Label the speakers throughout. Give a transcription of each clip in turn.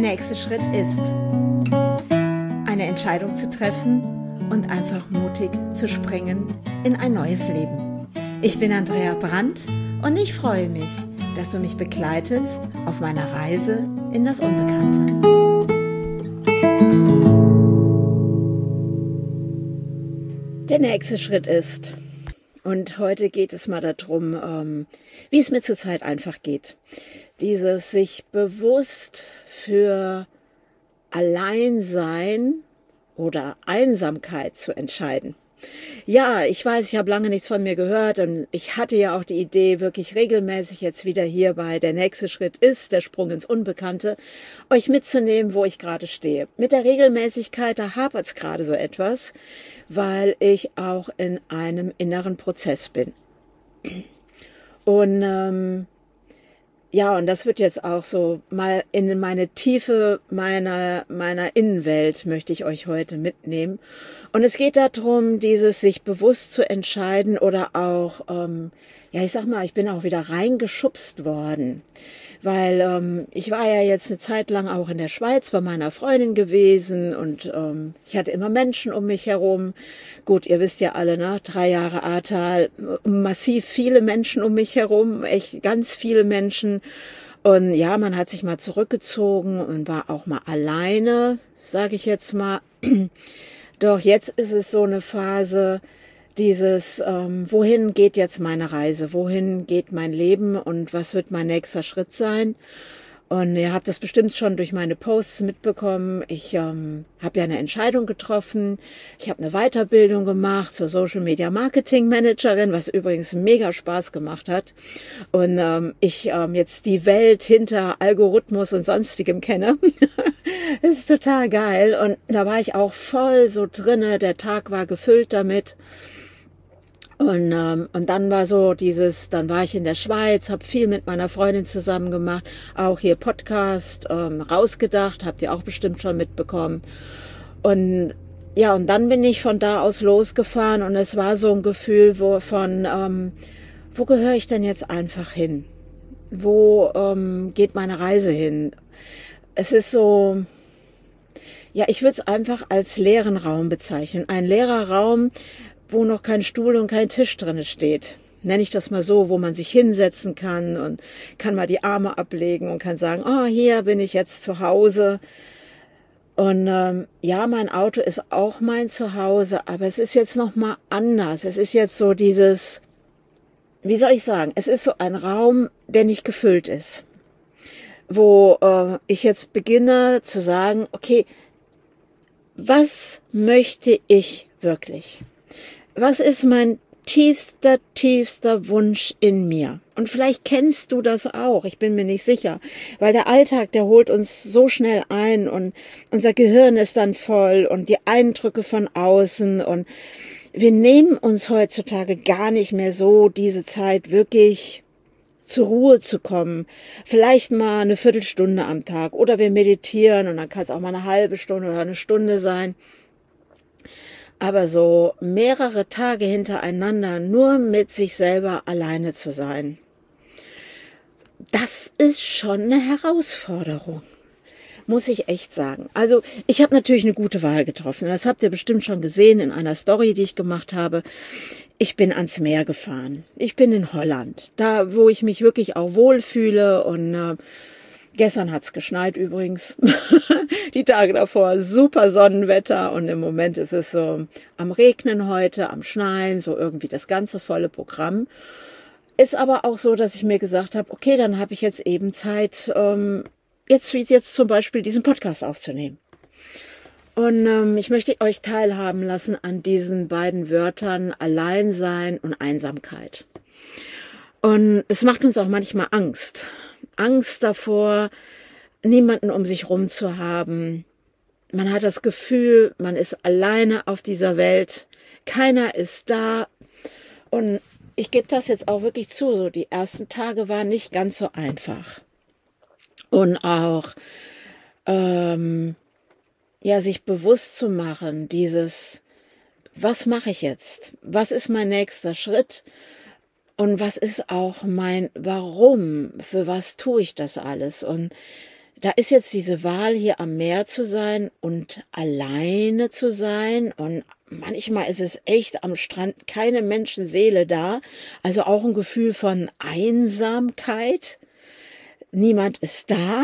Speaker 1: nächste Schritt ist, eine Entscheidung zu treffen und einfach mutig zu springen in ein neues Leben. Ich bin Andrea Brandt und ich freue mich, dass du mich begleitest auf meiner Reise in das Unbekannte. Der nächste Schritt ist, und heute geht es mal darum, wie es mir zurzeit einfach geht. Dieses sich bewusst für Alleinsein oder Einsamkeit zu entscheiden. Ja, ich weiß, ich habe lange nichts von mir gehört und ich hatte ja auch die Idee, wirklich regelmäßig jetzt wieder hier bei Der nächste Schritt ist, der Sprung ins Unbekannte, euch mitzunehmen, wo ich gerade stehe. Mit der Regelmäßigkeit, da hapert es gerade so etwas, weil ich auch in einem inneren Prozess bin. Und und das wird jetzt auch so mal in meine Tiefe meiner Innenwelt möchte ich euch heute mitnehmen. Und es geht darum, dieses sich bewusst zu entscheiden oder auch, ich bin auch wieder reingeschubst worden. Weil ich war ja jetzt eine Zeit lang auch in der Schweiz bei meiner Freundin gewesen und ich hatte immer Menschen um mich herum. Gut, ihr wisst ja alle, ne? 3 Jahre Ahrtal, massiv viele Menschen um mich herum, echt ganz viele Menschen. Und ja, man hat sich mal zurückgezogen und war auch mal alleine, sage ich jetzt mal. Doch jetzt ist es so eine Phase, dieses, wohin geht jetzt meine Reise, wohin geht mein Leben und was wird mein nächster Schritt sein? Und ihr habt das bestimmt schon durch meine Posts mitbekommen. Ich habe ja eine Entscheidung getroffen. Ich habe eine Weiterbildung gemacht zur Social Media Marketing Managerin, was übrigens mega Spaß gemacht hat. Und ich jetzt die Welt hinter Algorithmus und Sonstigem kenne. Das ist total geil. Und da war ich auch voll so drinne. Der Tag war gefüllt damit. Und dann war so dann war ich in der Schweiz, habe viel mit meiner Freundin zusammen gemacht, auch hier Podcast, rausgedacht, habt ihr auch bestimmt schon mitbekommen. Und ja, und dann bin ich von da aus losgefahren und es war so ein Gefühl wo gehöre ich denn jetzt einfach hin? Wo geht meine Reise hin? Es ist so, ja, ich würde es einfach als leeren Raum bezeichnen. Ein leerer Raum, wo noch kein Stuhl und kein Tisch drinne steht. Nenne ich das mal so, wo man sich hinsetzen kann und kann mal die Arme ablegen und kann sagen, oh, hier bin ich jetzt zu Hause. Und mein Auto ist auch mein Zuhause, aber es ist jetzt noch mal anders. Es ist jetzt so dieses, wie soll ich sagen, es ist so ein Raum, der nicht gefüllt ist. Wo ich jetzt beginne zu sagen, okay, was möchte ich wirklich? Was ist mein tiefster Wunsch in mir? Und vielleicht kennst du das auch, ich bin mir nicht sicher, weil der Alltag, der holt uns so schnell ein und unser Gehirn ist dann voll und die Eindrücke von außen und wir nehmen uns heutzutage gar nicht mehr so diese Zeit wirklich zur Ruhe zu kommen. Vielleicht mal eine Viertelstunde am Tag oder wir meditieren und dann kann es auch mal eine halbe Stunde oder eine Stunde sein. Aber so mehrere Tage hintereinander nur mit sich selber alleine zu sein, das ist schon eine Herausforderung, muss ich echt sagen. Also ich habe natürlich eine gute Wahl getroffen. Das habt ihr bestimmt schon gesehen in einer Story, die ich gemacht habe. Ich bin ans Meer gefahren. Ich bin in Holland, da wo ich mich wirklich auch wohlfühle und gestern hat's geschneit übrigens. Die Tage davor super Sonnenwetter und im Moment ist es so am Regnen heute, am Schneien, so irgendwie das ganze volle Programm. Ist aber auch so, dass ich mir gesagt habe, okay, dann habe ich jetzt eben Zeit, jetzt zum Beispiel diesen Podcast aufzunehmen. Und ich möchte euch teilhaben lassen an diesen beiden Wörtern Alleinsein und Einsamkeit. Und es macht uns auch manchmal Angst. Angst davor, niemanden um sich rum zu haben. Man hat das Gefühl, man ist alleine auf dieser Welt. Keiner ist da. Und ich gebe das jetzt auch wirklich zu. So die ersten Tage waren nicht ganz so einfach. Und auch, sich bewusst zu machen, was mache ich jetzt? Was ist mein nächster Schritt? Und was ist auch mein Warum? Für was tue ich das alles? Und da ist jetzt diese Wahl, hier am Meer zu sein und alleine zu sein. Und manchmal ist es echt am Strand keine Menschenseele da. Also auch ein Gefühl von Einsamkeit. Niemand ist da.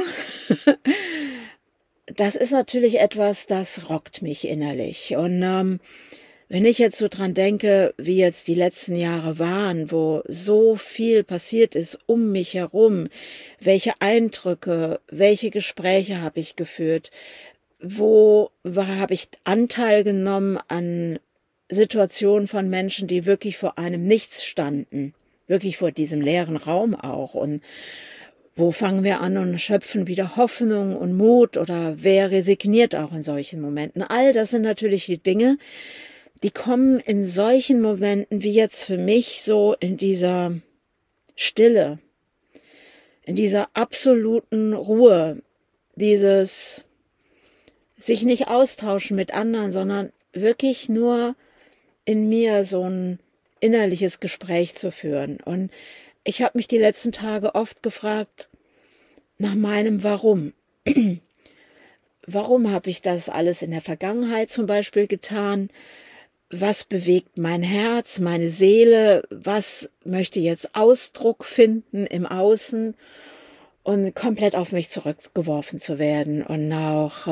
Speaker 1: Das ist natürlich etwas, das rockt mich innerlich. Und wenn ich jetzt so dran denke, wie jetzt die letzten Jahre waren, wo so viel passiert ist um mich herum, welche Eindrücke, welche Gespräche habe ich geführt, habe ich Anteil genommen an Situationen von Menschen, die wirklich vor einem Nichts standen, wirklich vor diesem leeren Raum auch. Und wo fangen wir an und schöpfen wieder Hoffnung und Mut, oder wer resigniert auch in solchen Momenten? All das sind natürlich die Dinge, die kommen in solchen Momenten wie jetzt für mich so in dieser Stille, in dieser absoluten Ruhe, dieses sich nicht austauschen mit anderen, sondern wirklich nur in mir so ein innerliches Gespräch zu führen. Und ich habe mich die letzten Tage oft gefragt nach meinem Warum. Warum habe ich das alles in der Vergangenheit zum Beispiel getan? Was bewegt mein Herz, meine Seele? Was möchte jetzt Ausdruck finden im Außen? Und komplett auf mich zurückgeworfen zu werden. Und auch,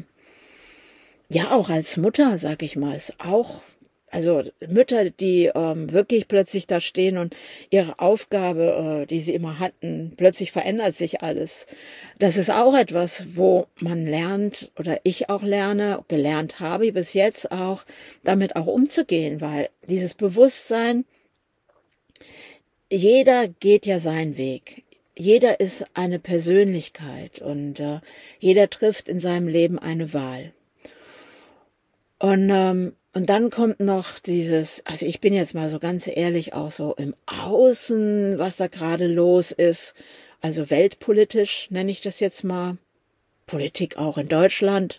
Speaker 1: auch als Mutter, sag ich mal, ist auch, also Mütter, die wirklich plötzlich da stehen und ihre Aufgabe, die sie immer hatten, plötzlich verändert sich alles. Das ist auch etwas, wo man lernt, oder ich auch gelernt habe bis jetzt auch, damit auch umzugehen, weil dieses Bewusstsein, jeder geht ja seinen Weg. Jeder ist eine Persönlichkeit und jeder trifft in seinem Leben eine Wahl. Und dann kommt noch dieses, also ich bin jetzt mal so ganz ehrlich auch so im Außen, was da gerade los ist, also weltpolitisch nenne ich das jetzt mal, Politik auch in Deutschland,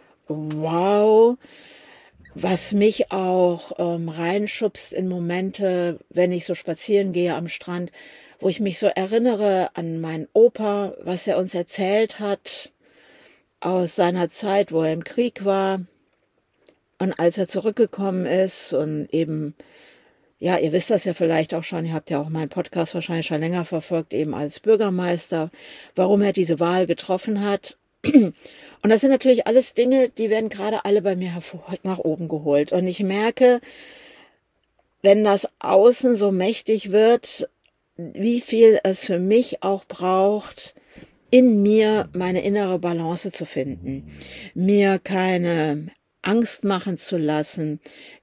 Speaker 1: wow, was mich auch reinschubst in Momente, wenn ich so spazieren gehe am Strand, wo ich mich so erinnere an meinen Opa, was er uns erzählt hat aus seiner Zeit, wo er im Krieg war. Und als er zurückgekommen ist und eben, ja, ihr wisst das ja vielleicht auch schon, ihr habt ja auch meinen Podcast wahrscheinlich schon länger verfolgt, eben als Bürgermeister, warum er diese Wahl getroffen hat. Und das sind natürlich alles Dinge, die werden gerade alle bei mir nach oben geholt. Und ich merke, wenn das Außen so mächtig wird, wie viel es für mich auch braucht, in mir meine innere Balance zu finden, mir keine Angst machen zu lassen,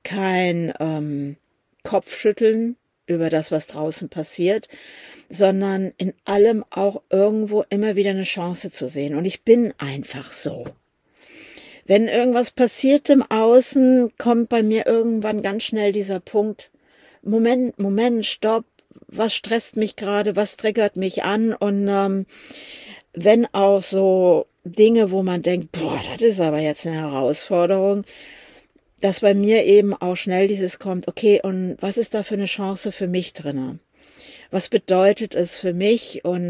Speaker 1: kein Kopfschütteln über das, was draußen passiert, sondern in allem auch irgendwo immer wieder eine Chance zu sehen. Und ich bin einfach so. Wenn irgendwas passiert im Außen, kommt bei mir irgendwann ganz schnell dieser Punkt, Moment, stopp, was stresst mich gerade, was triggert mich an? Und wenn auch so Dinge, wo man denkt, boah, das ist aber jetzt eine Herausforderung, dass bei mir eben auch schnell dieses kommt, okay, und was ist da für eine Chance für mich drinne? Was bedeutet es für mich? Und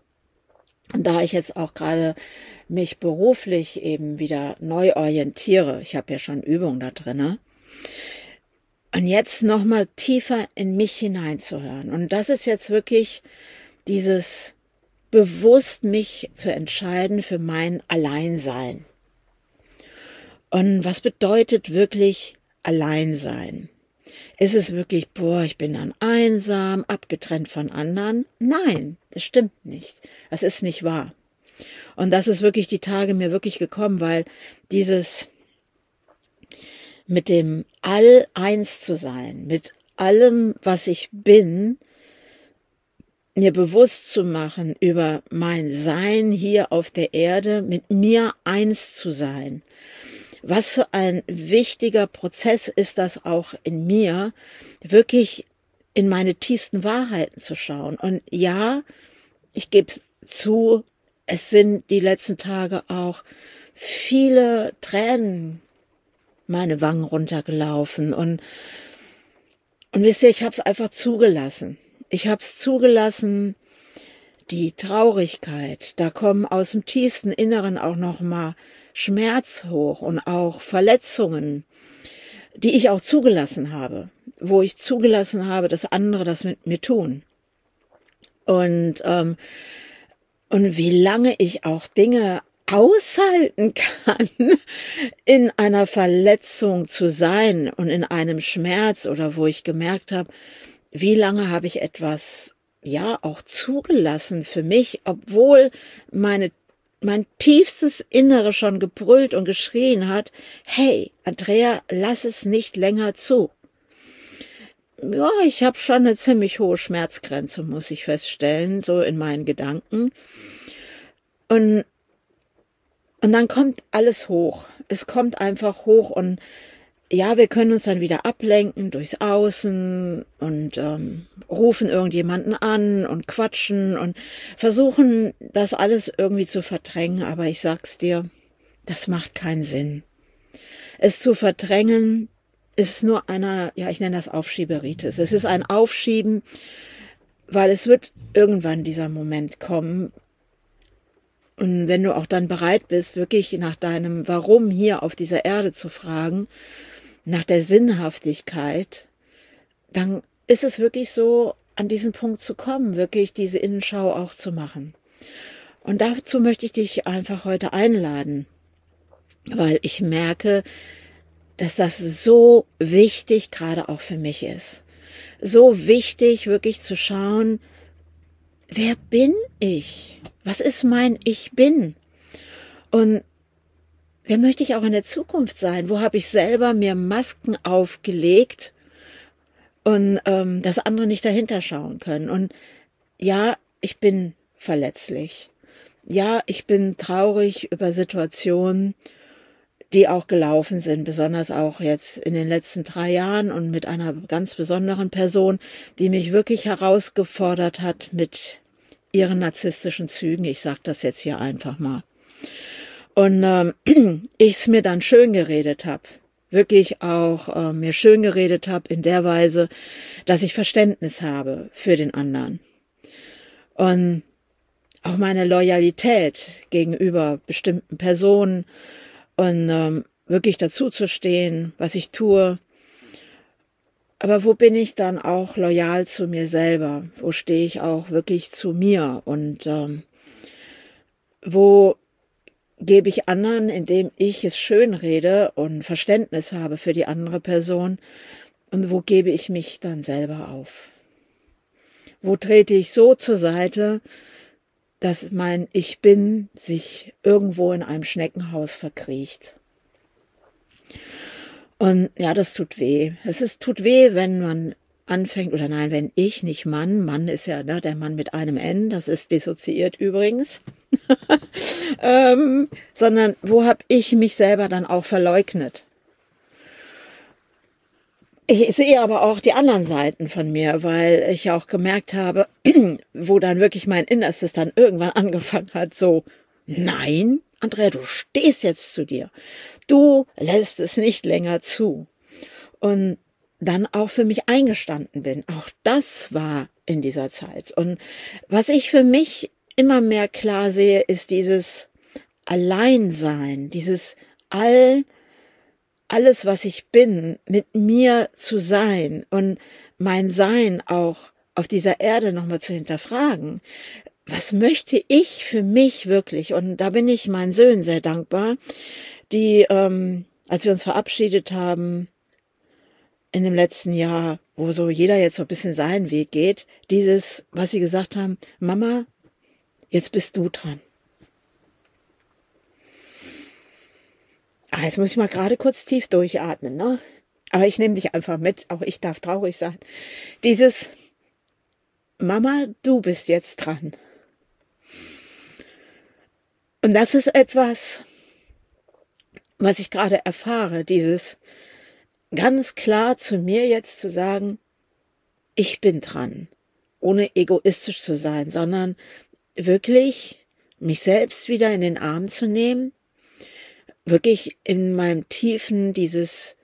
Speaker 1: da ich jetzt auch gerade mich beruflich eben wieder neu orientiere, ich habe ja schon Übung da drinne, und jetzt nochmal tiefer in mich hineinzuhören. Und das ist jetzt wirklich dieses bewusst mich zu entscheiden für mein Alleinsein. Und was bedeutet wirklich Alleinsein? Ist es wirklich, ich bin dann einsam, abgetrennt von anderen? Nein, das stimmt nicht. Das ist nicht wahr. Und das ist wirklich die Tage mir wirklich gekommen, weil dieses mit dem All eins zu sein, mit allem, was ich bin, mir bewusst zu machen über mein Sein hier auf der Erde, mit mir eins zu sein. Was für ein wichtiger Prozess ist das auch in mir, wirklich in meine tiefsten Wahrheiten zu schauen. Und ja, ich gebe es zu, es sind die letzten Tage auch viele Tränen meine Wangen runtergelaufen. Und wisst ihr, ich habe es einfach zugelassen. Ich habe es zugelassen, die Traurigkeit, da kommen aus dem tiefsten Inneren auch noch mal Schmerz hoch und auch Verletzungen, die ich auch zugelassen habe, wo ich zugelassen habe, dass andere das mit mir tun. Und wie lange ich auch Dinge aushalten kann, in einer Verletzung zu sein und in einem Schmerz oder wo ich gemerkt habe, wie lange habe ich etwas, ja, auch zugelassen für mich, obwohl mein tiefstes Innere schon gebrüllt und geschrien hat, hey, Andrea, lass es nicht länger zu. Ja, ich habe schon eine ziemlich hohe Schmerzgrenze, muss ich feststellen, so in meinen Gedanken. Und dann kommt alles hoch. Es kommt einfach hoch und ja, wir können uns dann wieder ablenken durchs Außen und rufen irgendjemanden an und quatschen und versuchen, das alles irgendwie zu verdrängen. Aber ich sag's dir, das macht keinen Sinn. Es zu verdrängen ist nur einer, ja, ich nenne das Aufschieberitis. Es ist ein Aufschieben, weil es wird irgendwann dieser Moment kommen. Und wenn du auch dann bereit bist, wirklich nach deinem Warum hier auf dieser Erde zu fragen, nach der Sinnhaftigkeit, dann ist es wirklich so, an diesen Punkt zu kommen, wirklich diese Innenschau auch zu machen. Und dazu möchte ich dich einfach heute einladen, weil ich merke, dass das so wichtig gerade auch für mich ist. So wichtig, wirklich zu schauen, wer bin ich? Was ist mein Ich bin? Und wer möchte ich auch in der Zukunft sein? Wo habe ich selber mir Masken aufgelegt und dass andere nicht dahinter schauen können? Und ja, ich bin verletzlich. Ja, ich bin traurig über Situationen, die auch gelaufen sind, besonders auch jetzt in den letzten 3 Jahren und mit einer ganz besonderen Person, die mich wirklich herausgefordert hat mit ihren narzisstischen Zügen. Ich sage das jetzt hier einfach mal. Und ich es mir dann schön geredet habe, wirklich auch mir schön geredet habe in der Weise, dass ich Verständnis habe für den anderen. Und auch meine Loyalität gegenüber bestimmten Personen und wirklich dazu zu stehen, was ich tue. Aber wo bin ich dann auch loyal zu mir selber? Wo stehe ich auch wirklich zu mir? Und wo gebe ich anderen, indem ich es schön rede und Verständnis habe für die andere Person? Und wo gebe ich mich dann selber auf? Wo trete ich so zur Seite, dass mein Ich Bin sich irgendwo in einem Schneckenhaus verkriecht? Und ja, das tut weh. Tut weh, wenn man anfängt, oder nein, wenn ich, nicht Mann ist ja der Mann mit einem N, das ist dissoziiert übrigens, sondern wo habe ich mich selber dann auch verleugnet? Ich sehe aber auch die anderen Seiten von mir, weil ich auch gemerkt habe, wo dann wirklich mein Innerstes dann irgendwann angefangen hat, so, nein, Andrea, du stehst jetzt zu dir. Du lässt es nicht länger zu. Und dann auch für mich eingestanden bin. Auch das war in dieser Zeit. Und was ich für mich immer mehr klar sehe, ist dieses Alleinsein, dieses alles, was ich bin, mit mir zu sein und mein Sein auch auf dieser Erde nochmal zu hinterfragen. Was möchte ich für mich wirklich? Und da bin ich meinen Söhnen sehr dankbar, die, als wir uns verabschiedet haben in dem letzten Jahr, wo so jeder jetzt so ein bisschen seinen Weg geht, dieses, was sie gesagt haben, Mama, jetzt bist du dran. Jetzt muss ich mal gerade kurz tief durchatmen, ne? Aber ich nehme dich einfach mit, auch ich darf traurig sein. Dieses, Mama, du bist jetzt dran. Und das ist etwas, was ich gerade erfahre, dieses ganz klar zu mir jetzt zu sagen, ich bin dran, ohne egoistisch zu sein, sondern wirklich mich selbst wieder in den Arm zu nehmen, wirklich in meinem Tiefen diese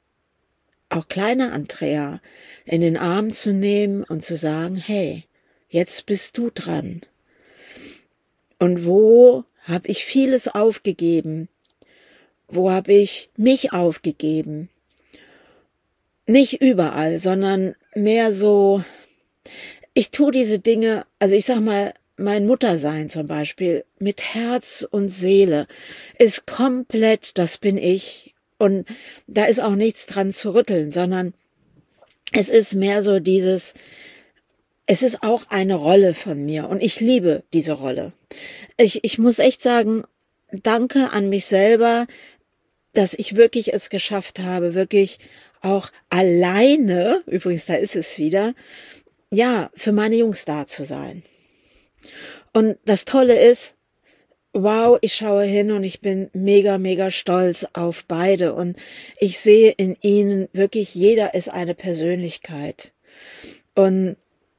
Speaker 1: auch kleine Andrea in den Arm zu nehmen und zu sagen, hey, jetzt bist du dran. Und wo habe ich vieles aufgegeben? Wo habe ich mich aufgegeben? Nicht überall, sondern mehr so, ich tue diese Dinge, also ich sag mal, mein Muttersein zum Beispiel, mit Herz und Seele, ist komplett, das bin ich. Und da ist auch nichts dran zu rütteln, sondern es ist mehr so dieses, es ist auch eine Rolle von mir und ich liebe diese Rolle. Ich muss echt sagen, danke an mich selber, dass ich wirklich es geschafft habe, wirklich auch alleine, übrigens, da ist es wieder, ja, für meine Jungs da zu sein. Und das Tolle ist, wow, ich schaue hin und ich bin mega, mega stolz auf beide und ich sehe in ihnen wirklich, jeder ist eine Persönlichkeit und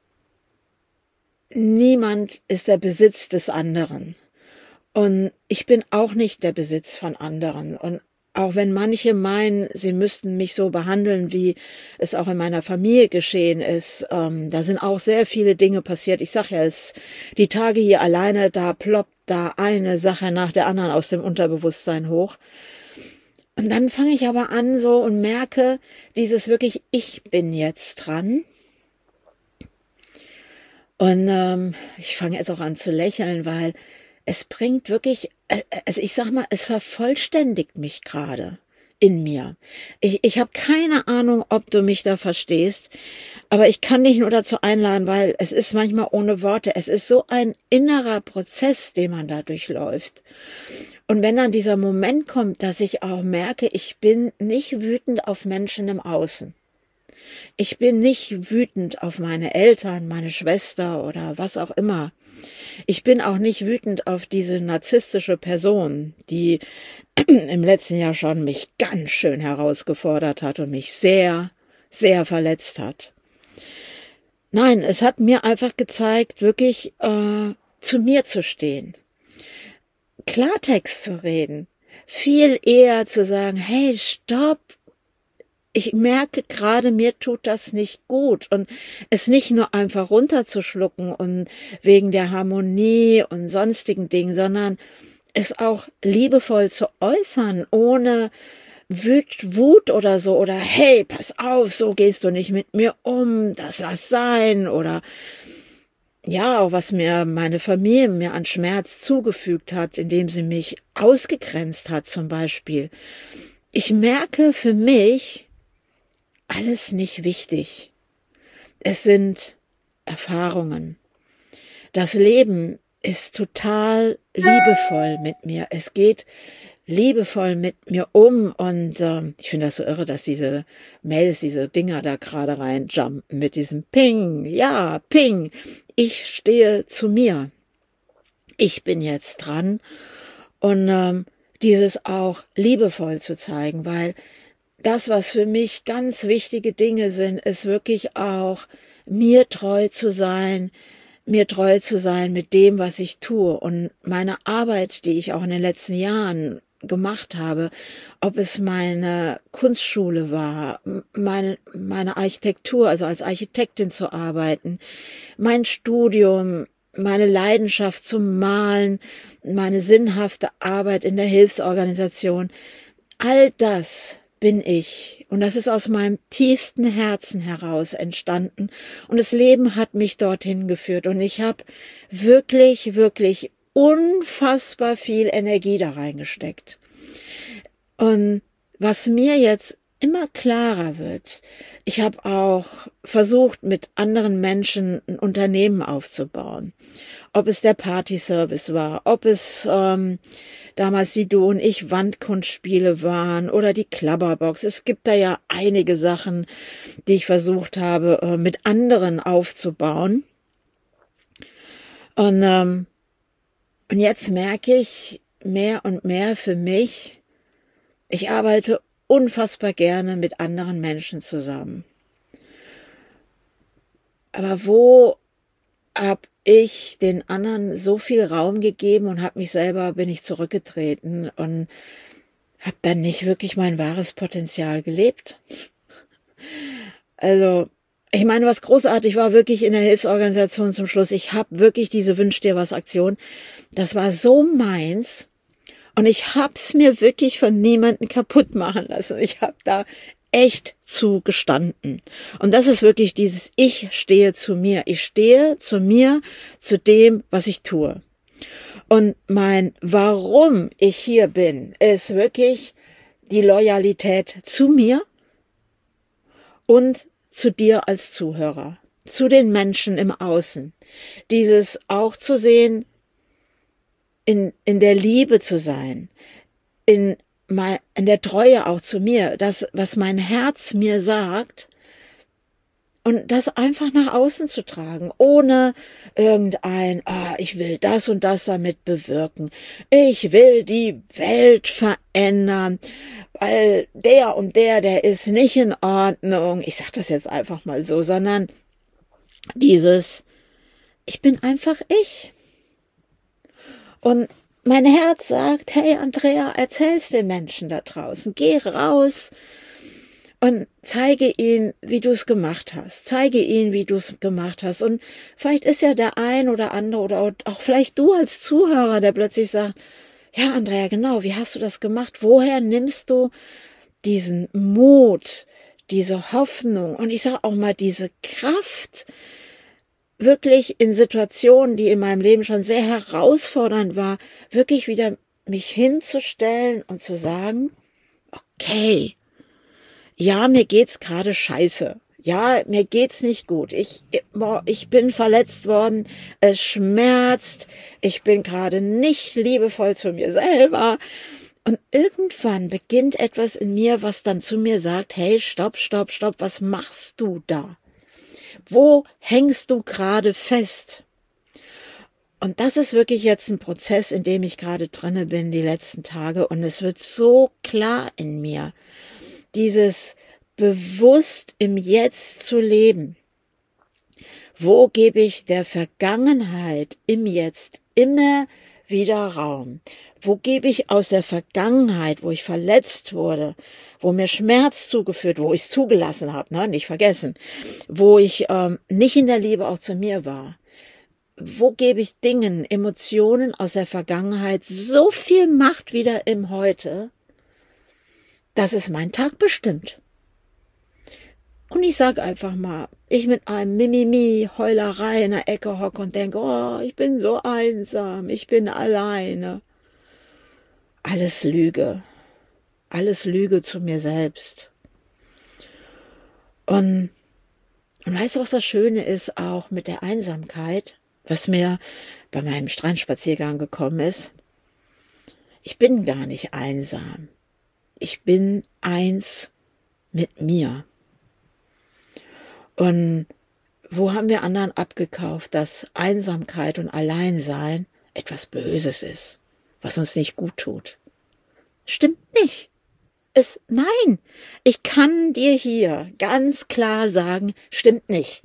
Speaker 1: niemand ist der Besitz des anderen und ich bin auch nicht der Besitz von anderen und auch wenn manche meinen, sie müssten mich so behandeln, wie es auch in meiner Familie geschehen ist, da sind auch sehr viele Dinge passiert. Ich sag ja, die Tage hier alleine, da ploppt da eine Sache nach der anderen aus dem Unterbewusstsein hoch. Und dann fange ich aber an so und merke dieses wirklich, ich bin jetzt dran. Und ich fange jetzt auch an zu lächeln, weil es bringt wirklich, also ich sag mal, es vervollständigt mich gerade in mir. Ich habe keine Ahnung, ob du mich da verstehst, aber ich kann dich nur dazu einladen, weil es ist manchmal ohne Worte. Es ist so ein innerer Prozess, den man da durchläuft. Und wenn dann dieser Moment kommt, dass ich auch merke, ich bin nicht wütend auf Menschen im Außen. Ich bin nicht wütend auf meine Eltern, meine Schwester oder was auch immer. Ich bin auch nicht wütend auf diese narzisstische Person, die im letzten Jahr schon mich ganz schön herausgefordert hat und mich sehr, sehr verletzt hat. Nein, es hat mir einfach gezeigt, wirklich zu mir zu stehen, Klartext zu reden, viel eher zu sagen, hey, stopp, ich merke gerade, mir tut das nicht gut und es nicht nur einfach runterzuschlucken und wegen der Harmonie und sonstigen Dingen, sondern es auch liebevoll zu äußern, ohne Wut oder so oder hey, pass auf, so gehst du nicht mit mir um, das lass sein oder ja, auch was mir meine Familie mir an Schmerz zugefügt hat, indem sie mich ausgegrenzt hat zum Beispiel. Ich merke für mich, alles nicht wichtig. Es sind Erfahrungen. Das Leben ist total liebevoll mit mir. Es geht liebevoll mit mir um und ich finde das so irre, dass diese Mails, diese Dinger da gerade reinjumpen mit diesem Ping, ja, Ping. Ich stehe zu mir. Ich bin jetzt dran und dieses auch liebevoll zu zeigen, weil das, was für mich ganz wichtige Dinge sind, ist wirklich auch mir treu zu sein mit dem, was ich tue und meine Arbeit, die ich auch in den letzten Jahren gemacht habe, ob es meine Kunstschule war, meine Architektur, also als Architektin zu arbeiten, mein Studium, meine Leidenschaft zum Malen, meine sinnhafte Arbeit in der Hilfsorganisation, all das bin ich. Und das ist aus meinem tiefsten Herzen heraus entstanden. Und das Leben hat mich dorthin geführt. Und ich habe wirklich, wirklich unfassbar viel Energie da reingesteckt. Und was mir jetzt immer klarer wird, ich habe auch versucht, mit anderen Menschen ein Unternehmen aufzubauen. Ob es der Partyservice war, ob es damals die Du und ich Wandkunstspiele waren oder die Klapperbox. Es gibt da ja einige Sachen, die ich versucht habe, mit anderen aufzubauen. Und jetzt merke ich mehr und mehr für mich, ich arbeite unfassbar gerne mit anderen Menschen zusammen. Aber wo habe ich den anderen so viel Raum gegeben und bin ich zurückgetreten und habe dann nicht wirklich mein wahres Potenzial gelebt? Also Ich meine, was großartig war wirklich in der Hilfsorganisation zum Schluss. Ich habe wirklich diese Wünsch dir was Aktion. Das war so meins. Und ich hab's mir wirklich von niemandem kaputt machen lassen. Ich habe da echt zugestanden. Und das ist wirklich dieses Ich stehe zu mir. Ich stehe zu mir, zu dem, was ich tue. Und mein Warum ich hier bin, ist wirklich die Loyalität zu mir und zu dir als Zuhörer, zu den Menschen im Außen. Dieses auch zu sehen, in der Liebe zu sein, in der Treue auch zu mir, das, was mein Herz mir sagt, und das einfach nach außen zu tragen, ohne ich will das und das damit bewirken. Ich will die Welt verändern, weil der und der ist nicht in Ordnung. Ich sag das jetzt einfach mal so, sondern ich bin einfach ich. Und mein Herz sagt, hey Andrea, erzähl's den Menschen da draußen, geh raus und zeige ihnen, wie du es gemacht hast. Zeige ihnen, wie du es gemacht hast. Und vielleicht ist ja der ein oder andere oder auch vielleicht du als Zuhörer, der plötzlich sagt, ja, Andrea, genau, wie hast du das gemacht? Woher nimmst du diesen Mut, diese Hoffnung und ich sage auch mal diese Kraft, wirklich in Situationen, die in meinem Leben schon sehr herausfordernd war, wirklich wieder mich hinzustellen und zu sagen, okay, ja, mir geht's gerade scheiße. Ja, mir geht's nicht gut. Ich bin verletzt worden. Es schmerzt. Ich bin gerade nicht liebevoll zu mir selber. Und irgendwann beginnt etwas in mir, was dann zu mir sagt, hey, stopp, stopp, stopp, was machst du da? Wo hängst du gerade fest? Und das ist wirklich jetzt ein Prozess, in dem ich gerade drinne bin, die letzten Tage. Und es wird so klar in mir, dieses bewusst im Jetzt zu leben. Wo gebe ich der Vergangenheit im Jetzt immer wieder Raum? Wo gebe ich aus der Vergangenheit, wo ich verletzt wurde, wo mir Schmerz zugeführt, wo ich es zugelassen habe, ne, nicht vergessen, wo ich nicht in der Liebe auch zu mir war, wo gebe ich Dingen, Emotionen aus der Vergangenheit so viel Macht wieder im Heute, dass es mein Tag bestimmt. Und ich sage einfach mal, ich mit einem Mimimi, Heulerei in der Ecke hocke und denke, oh, ich bin so einsam, ich bin alleine. Alles Lüge zu mir selbst. Und weißt du, was das Schöne ist auch mit der Einsamkeit, was mir bei meinem Strandspaziergang gekommen ist? Ich bin gar nicht einsam. Ich bin eins mit mir. Und wo haben wir anderen abgekauft, dass Einsamkeit und Alleinsein etwas Böses ist, was uns nicht gut tut? Stimmt nicht. Nein, ich kann dir hier ganz klar sagen, stimmt nicht.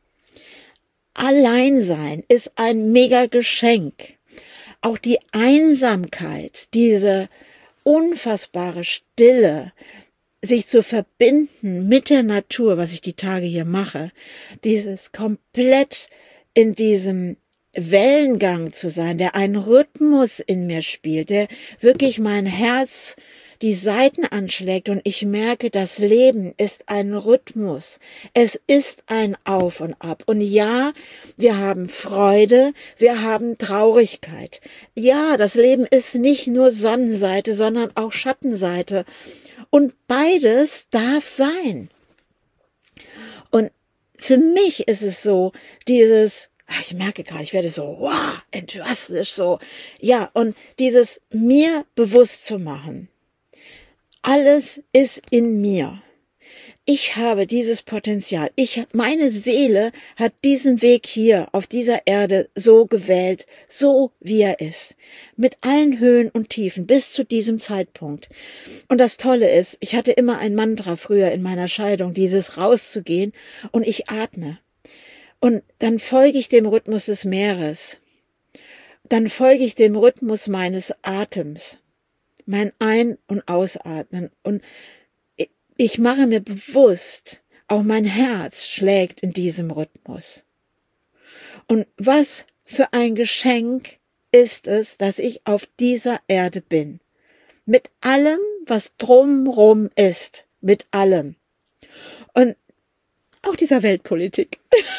Speaker 1: Alleinsein ist ein mega Geschenk. Auch die Einsamkeit, diese unfassbare Stille, sich zu verbinden mit der Natur, was ich die Tage hier mache, dieses komplett in diesem Wellengang zu sein, der einen Rhythmus in mir spielt, der wirklich mein Herz die Saiten anschlägt und ich merke, das Leben ist ein Rhythmus. Es ist ein Auf und Ab. Und ja, wir haben Freude, wir haben Traurigkeit. Ja, das Leben ist nicht nur Sonnenseite, sondern auch Schattenseite. Und beides darf sein. Und für mich ist es so, ich merke gerade, ich werde so, wow, enthusiastisch so. Ja, und dieses mir bewusst zu machen. Alles ist in mir. Ich habe dieses Potenzial. Meine Seele hat diesen Weg hier auf dieser Erde so gewählt, so wie er ist. Mit allen Höhen und Tiefen bis zu diesem Zeitpunkt. Und das Tolle ist, ich hatte immer ein Mantra früher in meiner Scheidung, dieses rauszugehen und ich atme. Und dann folge ich dem Rhythmus des Meeres. Dann folge ich dem Rhythmus meines Atems. Mein Ein- und Ausatmen. Und ich mache mir bewusst, auch mein Herz schlägt in diesem Rhythmus. Und was für ein Geschenk ist es, dass ich auf dieser Erde bin. Mit allem, was drumrum ist. Mit allem. Und auch dieser Weltpolitik.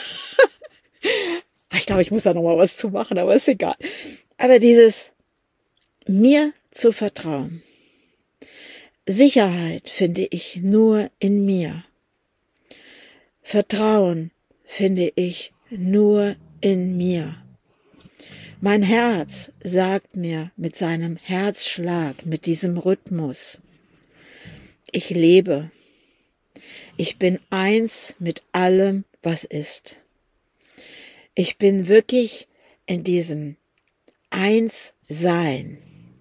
Speaker 1: Ich glaube, ich muss da noch mal was zu machen, aber ist egal. Aber dieses mir zu vertrauen. Sicherheit finde ich nur in mir. Vertrauen finde ich nur in mir. Mein Herz sagt mir mit seinem Herzschlag, mit diesem Rhythmus, ich lebe. Ich bin eins mit allem, was ist. Ich bin wirklich in diesem Einssein.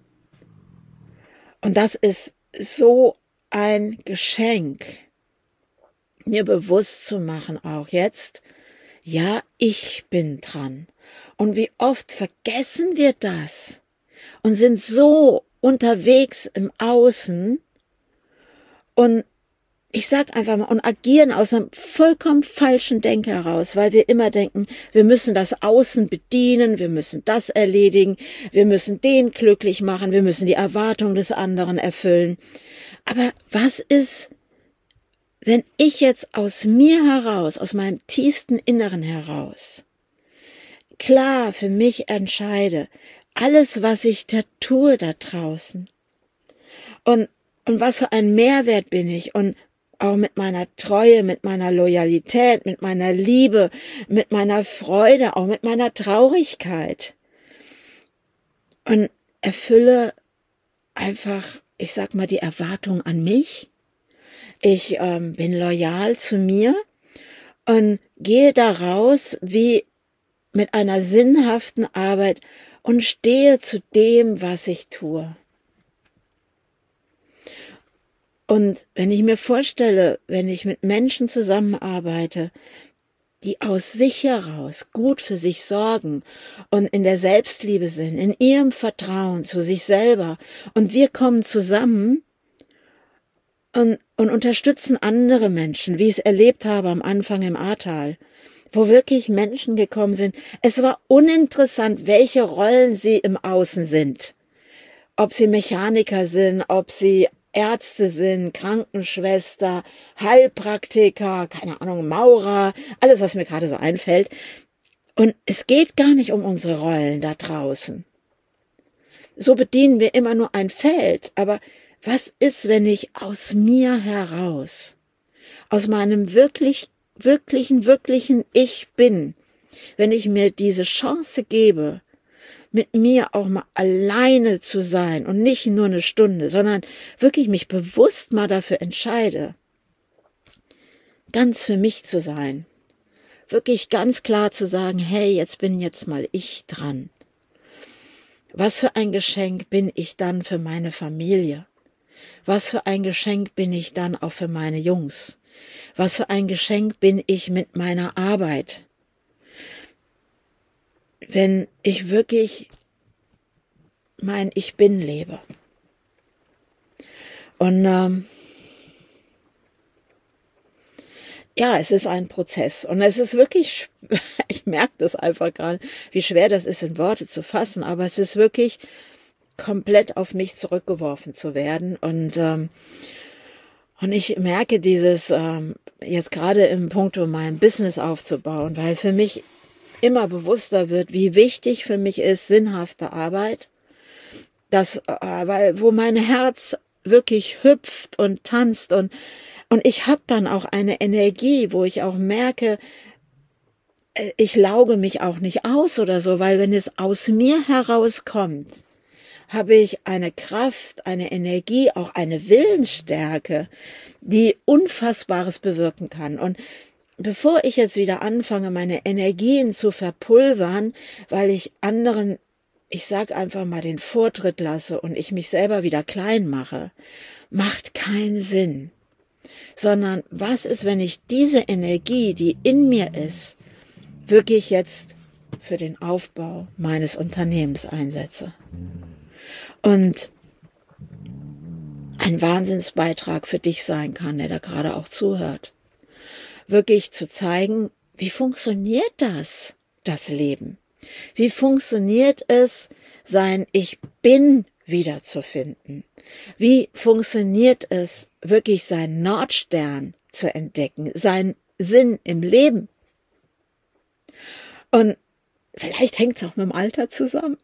Speaker 1: Und das ist so ein Geschenk, mir bewusst zu machen, auch jetzt, ja, ich bin dran. Und wie oft vergessen wir das und sind so unterwegs im Außen und ich sag einfach mal, und agieren aus einem vollkommen falschen Denken heraus, weil wir immer denken, wir müssen das Außen bedienen, wir müssen das erledigen, wir müssen den glücklich machen, wir müssen die Erwartung des anderen erfüllen. Aber was ist, wenn ich jetzt aus mir heraus, aus meinem tiefsten Inneren heraus, klar für mich entscheide, alles, was ich da tue da draußen und was für ein Mehrwert bin ich und auch mit meiner Treue, mit meiner Loyalität, mit meiner Liebe, mit meiner Freude, auch mit meiner Traurigkeit. Und erfülle einfach, ich sag mal, die Erwartung an mich. Ich bin loyal zu mir und gehe daraus wie mit einer sinnhaften Arbeit und stehe zu dem, was ich tue. Und wenn ich mir vorstelle, wenn ich mit Menschen zusammenarbeite, die aus sich heraus gut für sich sorgen und in der Selbstliebe sind, in ihrem Vertrauen zu sich selber, und wir kommen zusammen und unterstützen andere Menschen, wie ich es erlebt habe am Anfang im Ahrtal, wo wirklich Menschen gekommen sind. Es war uninteressant, welche Rollen sie im Außen sind. Ob sie Mechaniker sind, ob sie Ärzte sind, Krankenschwester, Heilpraktiker, keine Ahnung, Maurer, alles, was mir gerade so einfällt. Und es geht gar nicht um unsere Rollen da draußen. So bedienen wir immer nur ein Feld. Aber was ist, wenn ich aus mir heraus, aus meinem wirklichen Ich bin, wenn ich mir diese Chance gebe, mit mir auch mal alleine zu sein und nicht nur eine Stunde, sondern wirklich mich bewusst mal dafür entscheide, ganz für mich zu sein, wirklich ganz klar zu sagen, hey, jetzt bin jetzt mal ich dran. Was für ein Geschenk bin ich dann für meine Familie? Was für ein Geschenk bin ich dann auch für meine Jungs? Was für ein Geschenk bin ich mit meiner Arbeit? Wenn ich wirklich mein Ich Bin lebe. Und ja, es ist ein Prozess und es ist wirklich, ich merke das einfach gerade, wie schwer das ist in Worte zu fassen, aber es ist wirklich komplett auf mich zurückgeworfen zu werden und ich merke dieses jetzt gerade im Punkt, um mein Business aufzubauen, weil für mich immer bewusster wird, wie wichtig für mich ist sinnhafte Arbeit, weil wo mein Herz wirklich hüpft und tanzt und ich habe dann auch eine Energie, wo ich auch merke, ich lauge mich auch nicht aus oder so, weil wenn es aus mir herauskommt, habe ich eine Kraft, eine Energie, auch eine Willensstärke, die Unfassbares bewirken kann. Und bevor ich jetzt wieder anfange, meine Energien zu verpulvern, weil ich anderen, ich sag einfach mal, den Vortritt lasse und ich mich selber wieder klein mache, macht keinen Sinn. Sondern was ist, wenn ich diese Energie, die in mir ist, wirklich jetzt für den Aufbau meines Unternehmens einsetze? Und ein Wahnsinnsbeitrag für dich sein kann, der da gerade auch zuhört. wirklich zu zeigen, wie funktioniert das Leben? Wie funktioniert es, sein Ich Bin wiederzufinden? Wie funktioniert es, wirklich seinen Nordstern zu entdecken, seinen Sinn im Leben? Und vielleicht hängt es auch mit dem Alter zusammen.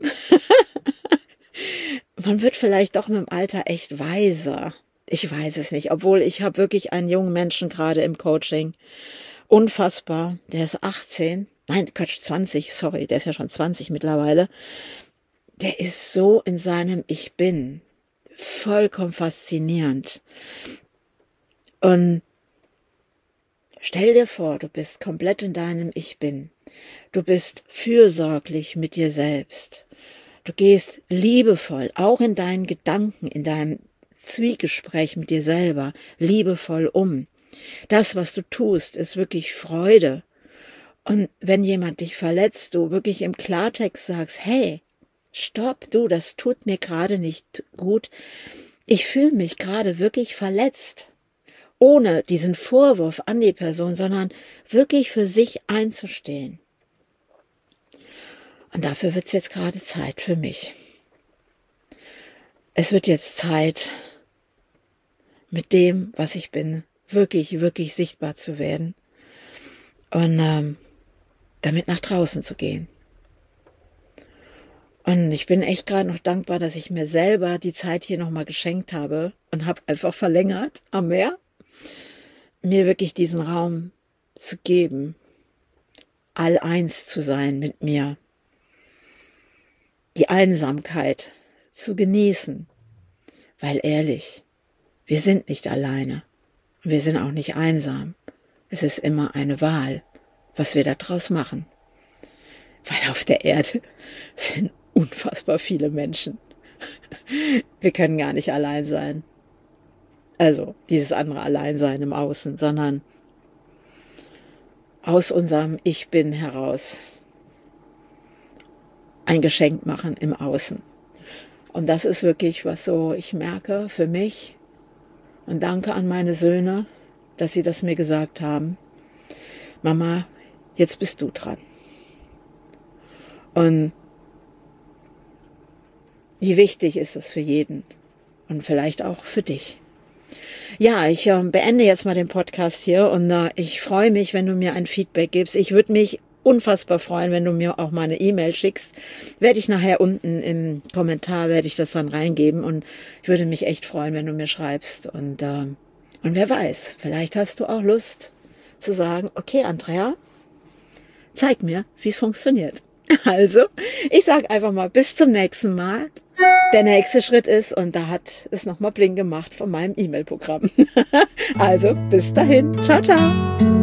Speaker 1: Man wird vielleicht doch mit dem Alter echt weiser. Ich weiß es nicht, obwohl ich habe wirklich einen jungen Menschen gerade im Coaching. Unfassbar. Der ist 18. Nein, Quatsch, 20, sorry, der ist ja schon 20 mittlerweile. Der ist so in seinem Ich Bin. Vollkommen faszinierend. Und stell dir vor, du bist komplett in deinem Ich Bin. Du bist fürsorglich mit dir selbst. Du gehst liebevoll, auch in deinen Gedanken, in deinem Zwiegespräch mit dir selber, liebevoll um. Das, was du tust, ist wirklich Freude. Und wenn jemand dich verletzt, du wirklich im Klartext sagst, hey, stopp, du, das tut mir gerade nicht gut. Ich fühle mich gerade wirklich verletzt. Ohne diesen Vorwurf an die Person, sondern wirklich für sich einzustehen. Und dafür wird es jetzt gerade Zeit für mich. Es wird jetzt Zeit, mit dem, was ich bin, wirklich, wirklich sichtbar zu werden und damit nach draußen zu gehen. Und ich bin echt gerade noch dankbar, dass ich mir selber die Zeit hier nochmal geschenkt habe und habe einfach verlängert am Meer, mir wirklich diesen Raum zu geben, all eins zu sein mit mir, die Einsamkeit zu genießen, weil ehrlich, wir sind nicht alleine, wir sind auch nicht einsam. Es ist immer eine Wahl, was wir daraus machen. Weil auf der Erde sind unfassbar viele Menschen. Wir können gar nicht allein sein. Also dieses andere Alleinsein im Außen, sondern aus unserem Ich Bin heraus ein Geschenk machen im Außen. Und das ist wirklich, was so ich merke für mich. Und danke an meine Söhne, dass sie das mir gesagt haben. Mama, jetzt bist du dran. Und wie wichtig ist es für jeden und vielleicht auch für dich. Ja, ich beende jetzt mal den Podcast hier und ich freue mich, wenn du mir ein Feedback gibst. Ich würde mich unfassbar freuen, wenn du mir auch mal eine E-Mail schickst. Werde ich nachher unten im Kommentar, werde ich das dann reingeben und ich würde mich echt freuen, wenn du mir schreibst. Und wer weiß, vielleicht hast du auch Lust zu sagen, okay Andrea, zeig mir, wie es funktioniert. Also, ich sage einfach mal bis zum nächsten Mal. Der nächste Schritt ist, und da hat es nochmal bling gemacht von meinem E-Mail-Programm. Also, bis dahin. Ciao, ciao.